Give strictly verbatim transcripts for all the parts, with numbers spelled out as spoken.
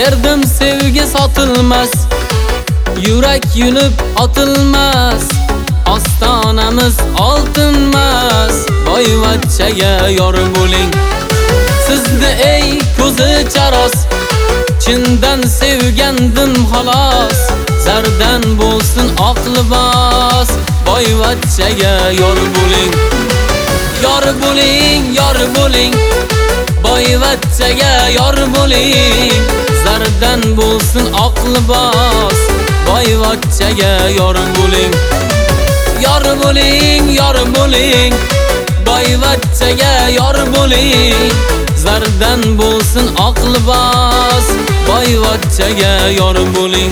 berdim sevgi sotilmas, yurak yulib otilmas, ostonamiz oltinmas, boyvachchaga yor bo'ling. Sizni ey ko'zi charos, chindan sevgandim xolos, zardan bo'lsin oq libos, boyvachchaga yor bo'ling. Yor bo'ling, yor bo'ling, boyvachchaga yor bo'ling, zardan bo'lsin oq libos, boyvachchaga yor bo'ling. Yor bo'ling, yor bo'ling, boyvachchaga yor bo'ling, zardan bo'lsin oq libos, boyvachchaga yor bo'ling.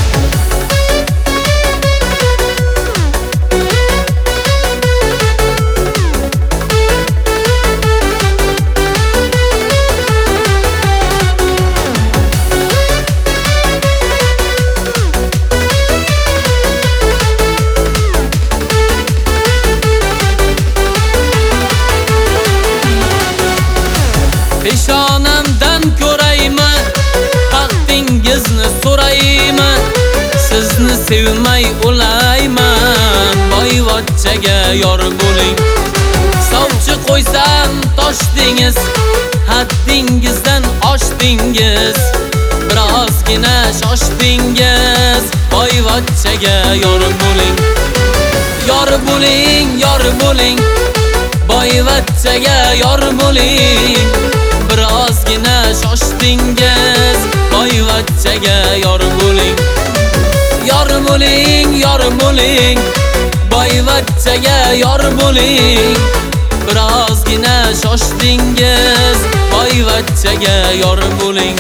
Peshonamdan ko'raymi, baxtingizni so'raymi, sizni sevmay o'layman, boyvachchaga yor bo'ling. Sovchi qo'ysam toshdingiz, haddingizdan oshdingiz, birozgina shoshdingiz, boyvachchaga yor bo'ling. Yor bo'ling, yor bo'ling, boyvachchaga yor bo'ling, birozgina shoshdingiz, boyvachchaga yor bo'ling. Yor bo'ling, yor bo'ling, boyvachchaga yor bo'ling, birozgina shoshdingiz, boyvachchaga yor bo'ling.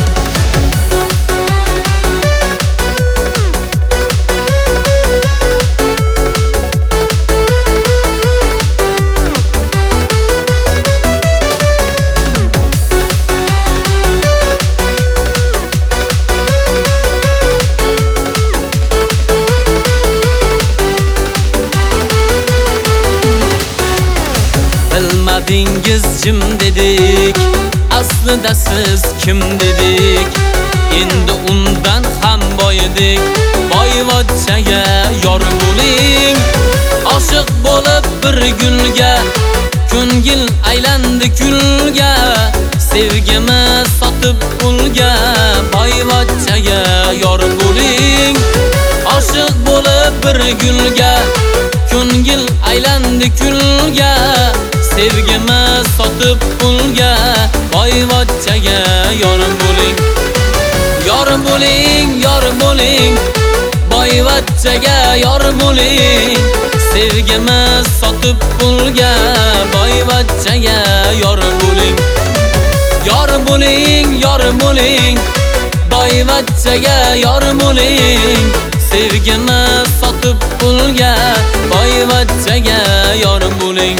Bilmadingiz jim dedik, aslida siz kim dedik, endi undan ham boydik, boyvachchaga yor bo'ling. Oshiq bo'lib bir gulga, ko'ngil aylandi kulga, sevgimiz sotib pulga, boyvachchaga yor bo'ling. Oshiq bo'lib bir gulga, ko'ngil aylandi kulga, sevgimiz sotib pulga, boyvachchaga yor bo'ling. Yor bo'ling, yor bo'ling, boyvachchaga yor bo'ling, sevgimiz sotib pulga, boyvachchaga yor bo'ling. Yor bo'ling, yor bo'ling, boyvachchaga yor bo'ling, sevgimiz sotib pulga, boyvachchaga yor bo'ling.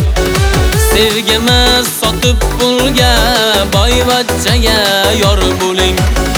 Sevgimiz sotib pulga, boyvachchaga yor bo'ling.